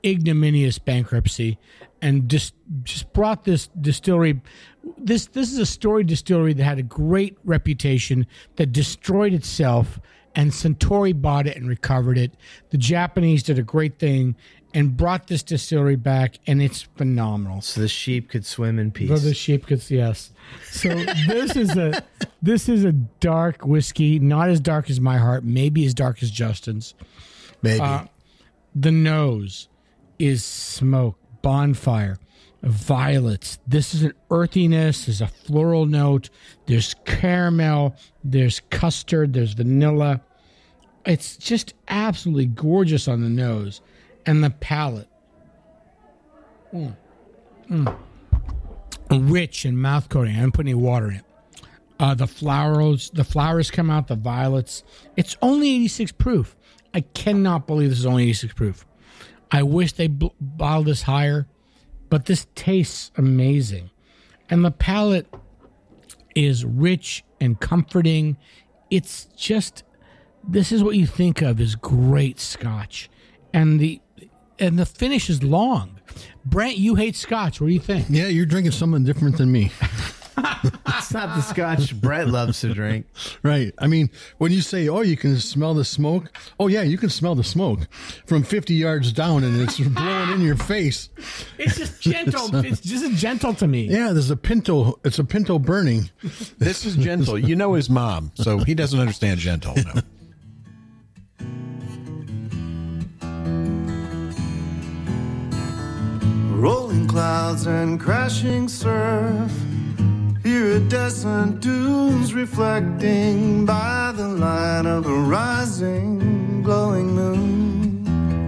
ignominious bankruptcy and just brought this distillery. This is a storied distillery that had a great reputation that destroyed itself, and Suntory bought it and recovered it. The Japanese did a great thing and brought this distillery back, and it's phenomenal. So the sheep could swim in peace. So the sheep could, yes. So this is a dark whiskey, not as dark as My Heart, maybe as dark as Justin's. Maybe. The nose is smoke, bonfire, violets. This is an earthiness. There's a floral note. There's caramel. There's custard. There's vanilla. It's just absolutely gorgeous on the nose. And the palate. Rich and mouth coating. I haven't put any water in it. The flowers come out, the violets. It's only 86 proof. I cannot believe this is only 86 proof. I wish they bottled this higher, but this tastes amazing. And the palate is rich and comforting. It's just, this is what you think of as great scotch. And the finish is long. Brent, you hate scotch. What do you think? Yeah, you're drinking something different than me. It's not the scotch Brett loves to drink. Right. I mean, when you say, oh, you can smell the smoke. Oh, yeah, you can smell the smoke from 50 yards down, and it's blowing in your face. It's just gentle. It's just gentle to me. Yeah, there's a Pinto. It's a Pinto burning. This is gentle. You know his mom, so he doesn't understand gentle. No. Rolling clouds and crashing surf. Iridescent dunes reflecting by the light of the rising, glowing moon.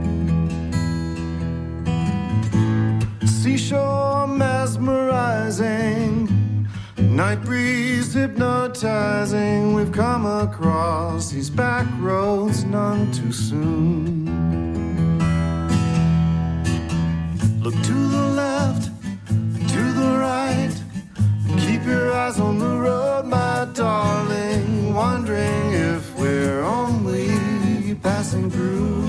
Seashore mesmerizing, night breeze hypnotizing. We've come across these back roads none too soon. Look to the left, to the right. Keep your eyes on the road, my darling, wondering if we're only passing through.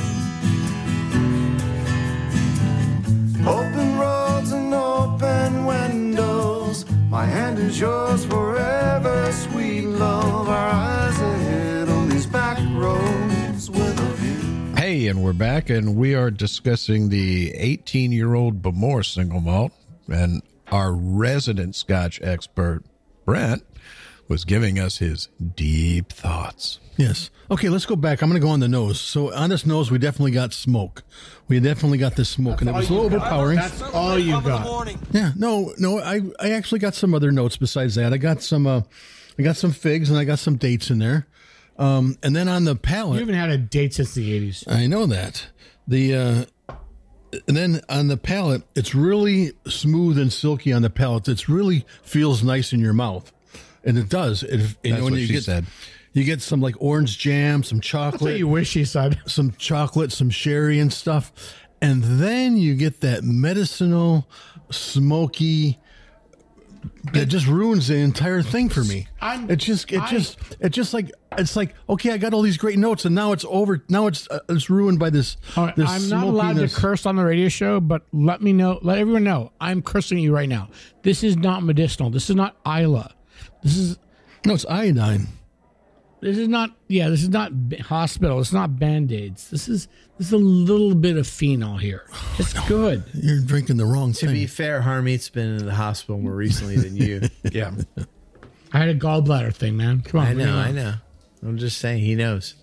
Open roads and open windows, my hand is yours forever, sweet love. Our eyes ahead on these back roads with a view. Hey, and we're back, and we are discussing the 18-year-old Bowmore single malt, and our resident Scotch expert, Brent, was giving us his deep thoughts. Yes. Okay, let's go back. I'm going to go on the nose. So on this nose, we definitely got smoke. We definitely got this smoke, and it was a little overpowering. That's all you got. Yeah. No. I actually got some other notes besides that. I got some figs, and I got some dates in there. And then on the palate, You haven't had a date since the 80s. I know that. And then on the palate, it's really smooth and silky on the palate. It really feels nice in your mouth. And it does. That's what she said. You get some like orange jam, some chocolate. That's what you wish she said. Some chocolate, some sherry and stuff. And then you get that medicinal, smoky, that just ruins the entire thing for me. It's like, okay, I got all these great notes, and now it's over. Now it's ruined by this. Right, this I'm not allowed to curse on the radio show, but let everyone know I'm cursing you right now. This is not medicinal. This is not Isla. No, it's iodine. This is not hospital. It's not Band-Aids. This is a little bit of phenol here. It's good. You're drinking the wrong To thing. be fair, Harmeet's been in the hospital more recently than you. Yeah. I had a gallbladder thing, man. Come on. I know. I'm just saying, he knows.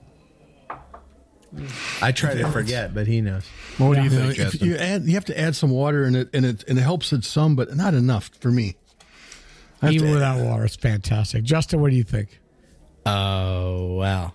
I try to forget, but he knows. What do you You know, think, if Justin? you have to add some water in it, and it helps it some, but not enough for me. Even without water, it's fantastic. Justin, what do you think? Oh, wow.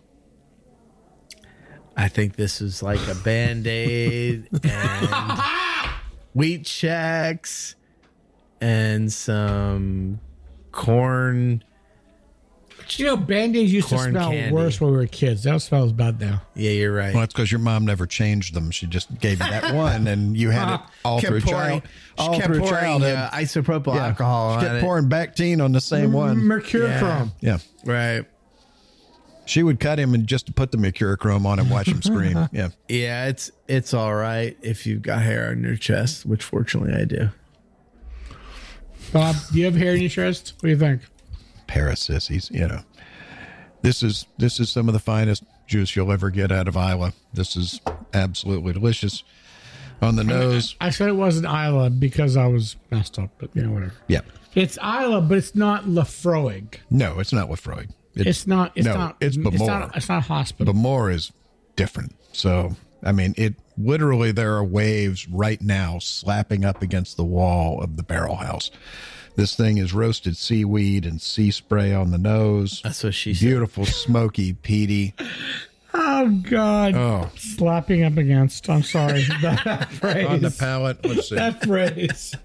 I think this is like a Band-Aid and wheat checks and some corn. You know, Band-Aids used to Corn smell candy. worse when we were kids. They don't smell as bad now. Yeah, you're right. Well, that's because your mom never changed them. She just gave you that one, and you had it all Kept through pouring- all she kept through pouring, childhood. isopropyl alcohol She on kept it. pouring Bactine on the same one. Mercurochrome. Yeah. Right. She would cut him and just to put the mercurochrome on and watch him scream. Yeah. Yeah, it's all right if you've got hair on your chest, which fortunately I do. Bob, do you have hair in your chest? What do you think? Pair of sissies, you know. This is some of the finest juice you'll ever get out of Isla. This is absolutely delicious. On the nose. I said it wasn't Isla because I was messed up, but whatever. Yeah. It's Isla, but it's not Lafroig. No, it's not Lafroig. It's not. It's no, not. it's Bamor. It's not hospital. Bamor is different. So, I mean, it literally, there are waves right now slapping up against the wall of the barrel house. This thing is roasted seaweed and sea spray on the nose. That's what she said. Beautiful, smoky, peaty. Oh, God. Oh. Slapping up against. I'm sorry. That phrase. On the palate. Let's see. That phrase.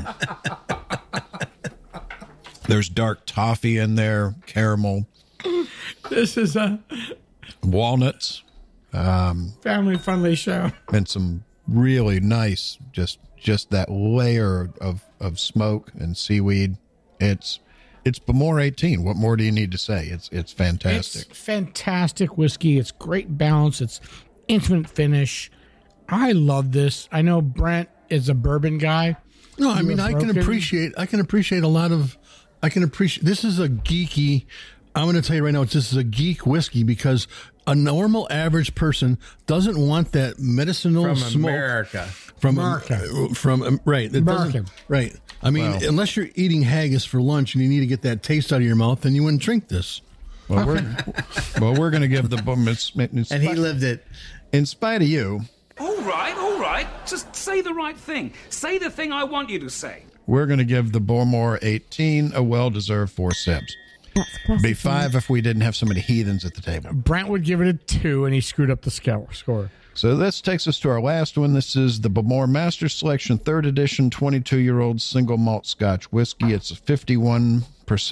There's dark toffee in there, caramel. This is a walnuts, family-friendly show. and some really nice, just that layer of smoke and seaweed. It's Bamor 18. What more do you need to say? It's fantastic. It's fantastic whiskey. It's great balance. It's intimate finish. I love this. I know Brent is a bourbon guy. No, I You mean, were I can broken. appreciate a lot of, this is a geeky, I'm going to tell you right now, this is a geek whiskey because a normal average person doesn't want that medicinal From smoke. America. From right. It American. doesn't, right. I mean, unless you're eating haggis for lunch and you need to get that taste out of your mouth, then you wouldn't drink this. Well, we're going to give the And he lived it. in spite of you. All right. Just say the right thing. Say the thing I want you to say. We're going to give the Bamor 18 a well-deserved 4 sips. Be 5 if we didn't have so many heathens at the table. Brent would give it a 2, and he screwed up the score. So this takes us to our last one. This is the Bamor Master Selection 3rd Edition 22-year-old single malt Scotch whiskey. It's a 51%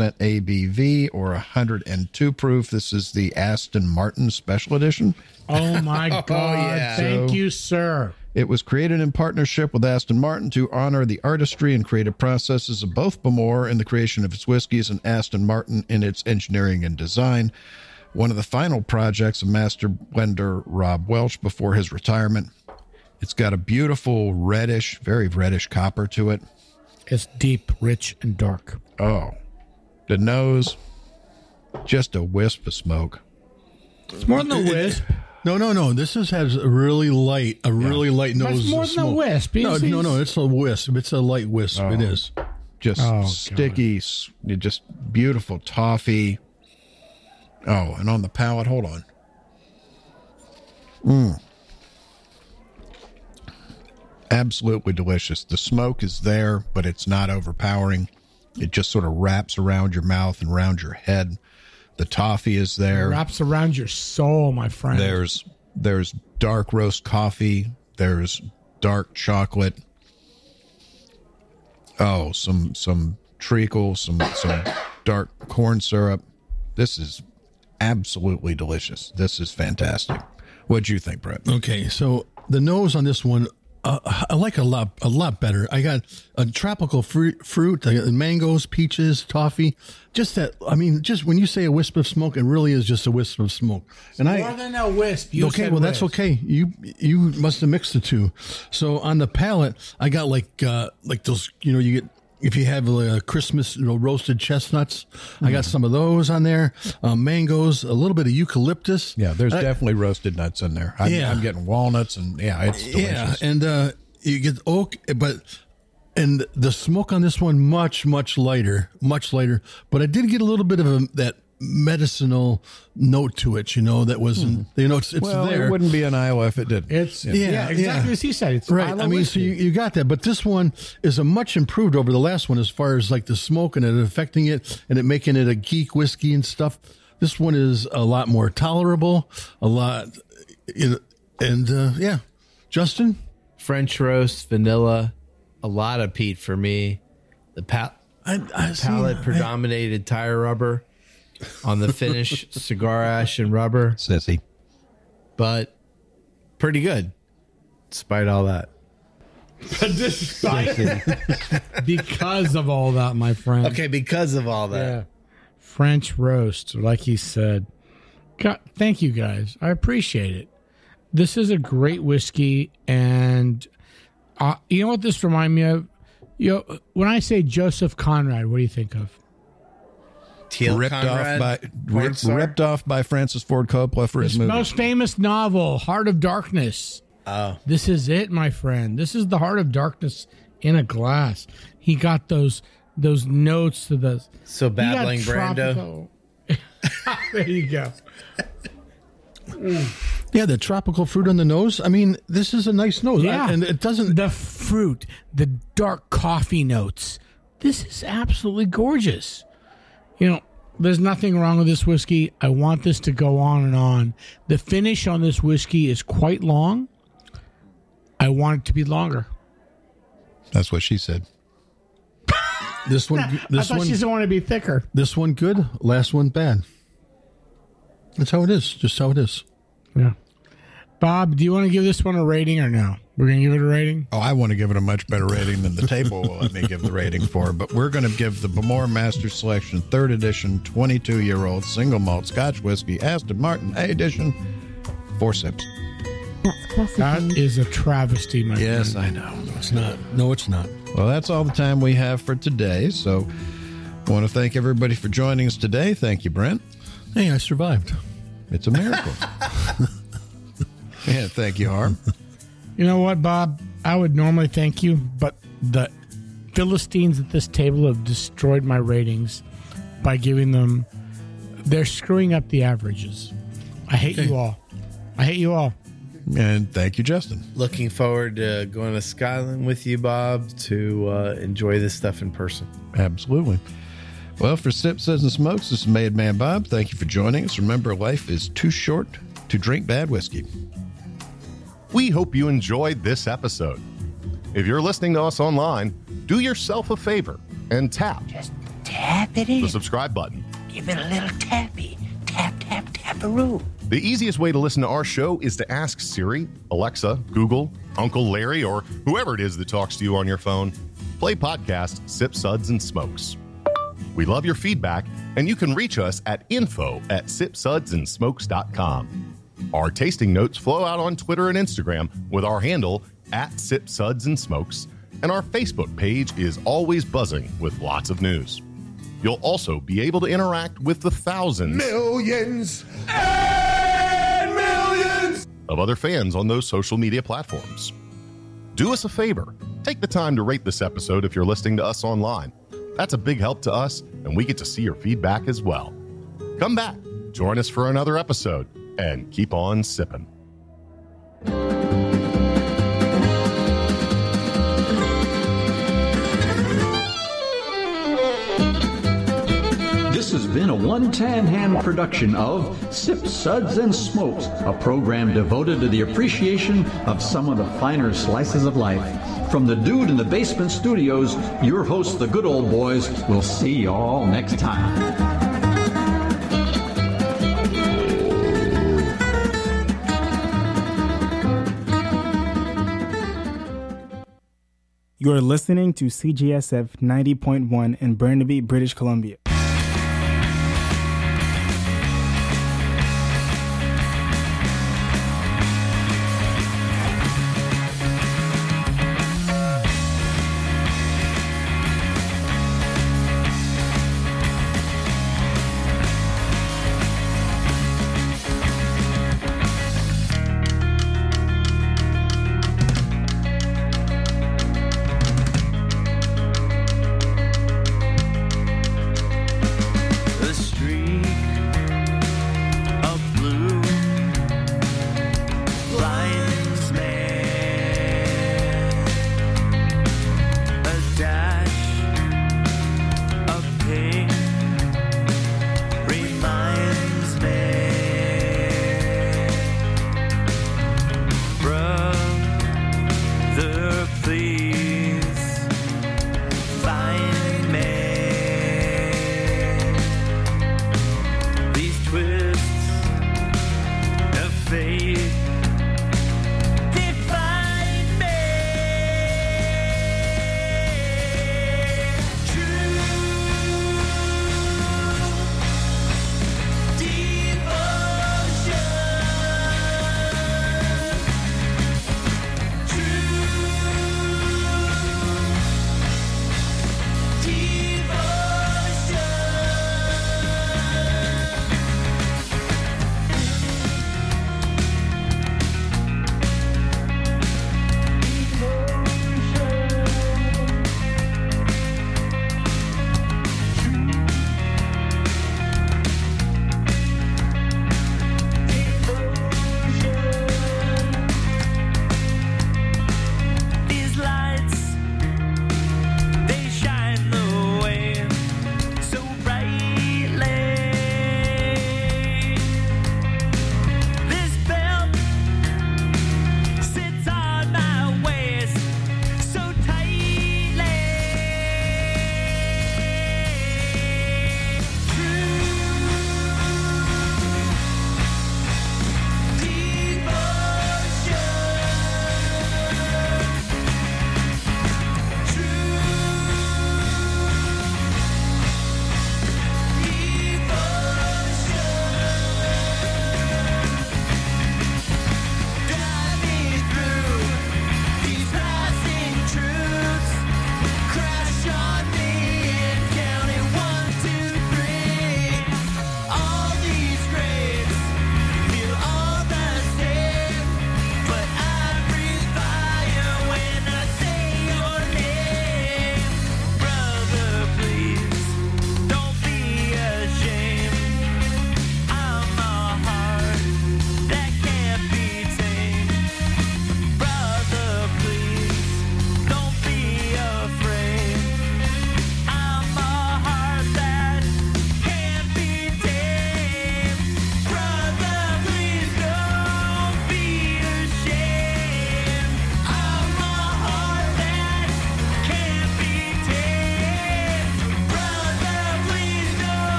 ABV or 102 proof. This is the Aston Martin Special Edition. Oh, my God. yeah. Thank So- you, sir. It was created in partnership with Aston Martin to honor the artistry and creative processes of both Bamor in the creation of its whiskeys and Aston Martin in its engineering and design. One of the final projects of master blender Rob Welch before his retirement. It's got a beautiful reddish, very reddish copper to it. It's deep, rich, and dark. Oh, the nose, just a wisp of smoke. It's more than a wisp. No. This has a really light nose. it's more of than a smoke. wisp. No, It's- it's a wisp. It's a light wisp. It is. Just Oh, God. sticky, just beautiful toffee. Oh, and on the palate, hold on. Absolutely delicious. The smoke is there, but it's not overpowering. It just sort of wraps around your mouth and around your head. The toffee is there. Wraps around your soul, my friend. There's dark roast coffee. There's dark chocolate. Oh, some treacle, some dark corn syrup. This is absolutely delicious. This is fantastic. What'd you think, Brett? Okay, so the nose on this one, I like a lot better. I got a tropical fruit. I got mangoes, peaches, toffee. Just that. I mean, just when you say a wisp of smoke, it really is just a wisp of smoke. And more than a wisp. You okay, said well that's wisp. okay. You must have mixed the two. So on the palate, I got like those. You get. If you have Christmas roasted chestnuts, I got some of those on there. Mangoes, a little bit of eucalyptus. Yeah, there's definitely roasted nuts in there. I'm getting walnuts, and it's delicious. Yeah, and you get oak, and the smoke on this one much lighter. But I did get a little bit of that medicinal note to it. That wasn't. It's well, there. it wouldn't be an Iowa if it didn't. It's Yeah, exactly yeah. as he said. It's Right. Isla I mean, whiskey. so you got that, but this one is a much improved over the last one as far as like the smoke and it affecting it and it making it a geek whiskey and stuff. This one is a lot more tolerable, yeah. Justin? French roast, vanilla, a lot of peat for me. The palate predominated tire rubber on the finish, cigar ash and rubber, Sissy. but pretty good despite all that. because of all that, my friend. Okay, because of all that. Yeah. French roast, like he said. God, thank you guys. I appreciate it. This is a great whiskey, and you know what this reminds me of? When I say Joseph Conrad, what do you think of? Teal ripped off by Francis Ford Coppola for his movie. Most famous novel, Heart of Darkness. Oh, This is it, my friend. This is the Heart of Darkness in a glass. He got those notes to the. so he got babbling Brando. tropical- There you go. Yeah, the tropical fruit on the nose. I mean, this is a nice nose. Yeah. And it doesn't. The fruit, the dark coffee notes. This is absolutely gorgeous. You know, there's nothing wrong with this whiskey. I want this to go on and on. The finish on this whiskey is quite long. I want it to be longer. That's what she said. This one. I This thought one. she doesn't want to be thicker. This one good. Last one bad. That's how it is. Just how it is. Yeah. Bob, do you want to give this one a rating or no? We're going to give it a rating? Oh, I want to give it a much better rating than the table will let me give the rating for. But we're going to give the Bamore Master Selection 3rd Edition 22-year-old single malt Scotch whiskey Aston Martin A Edition 4 sips. That is a travesty, my Yes, friend. I know. It's not. No, it's not. Well, that's all the time we have for today. So I want to thank everybody for joining us today. Thank you, Brent. Hey, I survived. It's a miracle. And thank you, Harm. You know what, Bob? I would normally thank you, but the Philistines at this table have destroyed my ratings by giving them. They're screwing up the averages. I hate you all. I hate you all. And thank you, Justin. Looking forward to going to Scotland with you, Bob, to enjoy this stuff in person. Absolutely. Well, for Sip, Suds, and Smokes, this is Made Man Bob. Thank you for joining us. Remember, life is too short to drink bad whiskey. We hope you enjoyed this episode. If you're listening to us online, do yourself a favor and tap Tap it in. the subscribe button. Give it a little tappy. Tap, tap, tap-a-roo. The easiest way to listen to our show is to ask Siri, Alexa, Google, Uncle Larry, or whoever it is that talks to you on your phone. Play podcast Sip, Suds, and Smokes. We love your feedback, and you can reach us at info@sipsudsandsmokes.com. Our tasting notes flow out on Twitter and Instagram with our handle @SipSudsAndSmokes, and our Facebook page is always buzzing with lots of news. You'll also be able to interact with the thousands, Millions and millions. of other fans on those social media platforms. Do us a favor. Take the time to rate this episode if you're listening to us online. That's a big help to us, and we get to see your feedback as well. Come back, join us for another episode, and keep on sipping. This has been a One Tan Hand production of Sip, Suds, and Smokes, a program devoted to the appreciation of some of the finer slices of life. From the Dude in the Basement Studios, your hosts, the Good Old Boys, will see you all next time. You are listening to CGSF 90.1 in Burnaby, British Columbia. A streak of blue blinds me. A dash of pink reminds me. Brother, please find me. These twists of fate define me. True devotion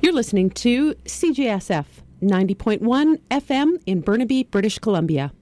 You're listening to CJSF 90.1 FM in Burnaby, British Columbia.